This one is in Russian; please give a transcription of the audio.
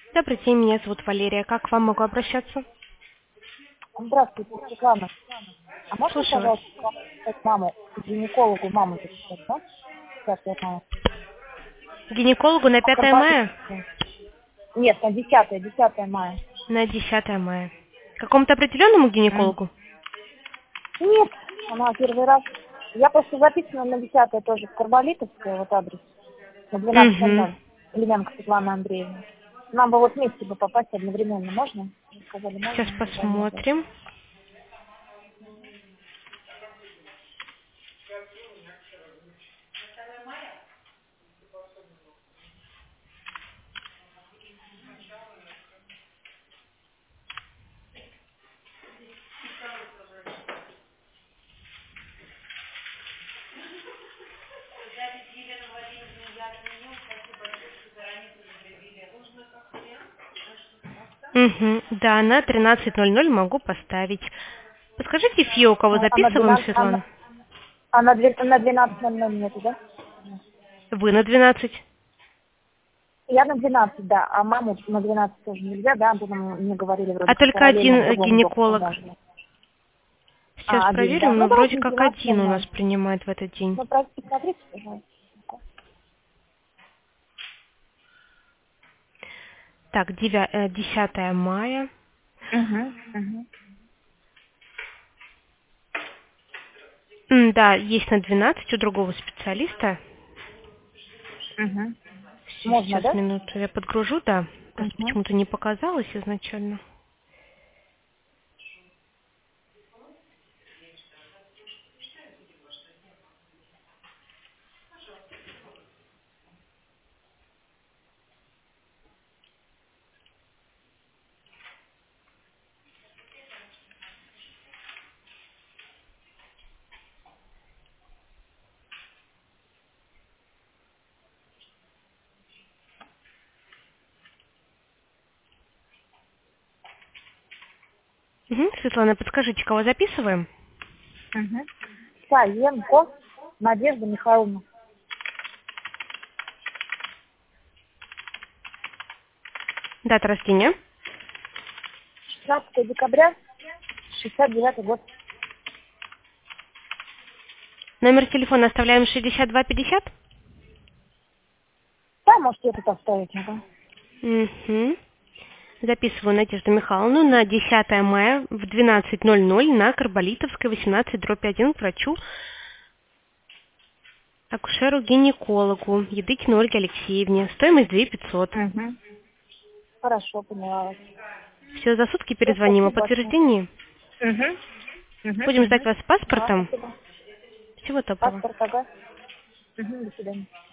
Добрый день, меня зовут Валерия. Как к вам могу обращаться? Здравствуйте, Светлана. А можно, Слушаю вас. пожалуйста, записать маму к гинекологу, маму записать, да? Сейчас я знаю. Гинекологу на А 5 мая? Нет, на 10 мая. На 10 мая. Какому-то определенному М. гинекологу? Нет, она первый раз. Я просто записана на 10 тоже в Карболитовское, вот адрес, на Угу. 12:00. Клименко Светлана Андреевна. Нам бы вот вместе бы попасть одновременно, можно? Вы сказали, Сейчас можно? Возможно. посмотрим. Угу. Да, на 13:00 могу поставить. Подскажите, ФИО, у кого А на записываем, 12, Светлана? на 12:00 нету, да? Вы на 12. Я на 12, да, а маму на 12 тоже нельзя, да, потом мне говорили, вроде А как только параллельно один к другому доктору гинеколог. можно. Сейчас Один, да. проверим, Ну, но вроде давайте на как 12 один у нас нормально. принимает в этот день. Ну, посмотрите, пожалуйста. Так, 10 мая. Угу, угу, Да, есть на 12 у другого специалиста. угу. Можно, Сейчас да? минуту я подгружу, да. Просто Угу. почему-то не показалось изначально. Мгм. Светлана, подскажите, кого записываем? Угу. Саенко Надежда Михайловна. Дата рождения. 16 декабря, 69 год. Номер телефона оставляем 6250. Да, можете это поставить, ага. Угу. Записываю Надежду Михайловну на 10 мая в 12:00 на Карболитовской, 18/1 к врачу, акушеру-гинекологу Едыкину Ольге Алексеевне. Стоимость 2500. Угу. Хорошо, поняла вас. Все, за сутки Все, перезвоним о спасибо большое. подтверждении. Угу. Угу, Будем ждать угу. вас с Да, паспортом. спасибо. Всего доброго. Паспорт, ага. Угу, до свидания.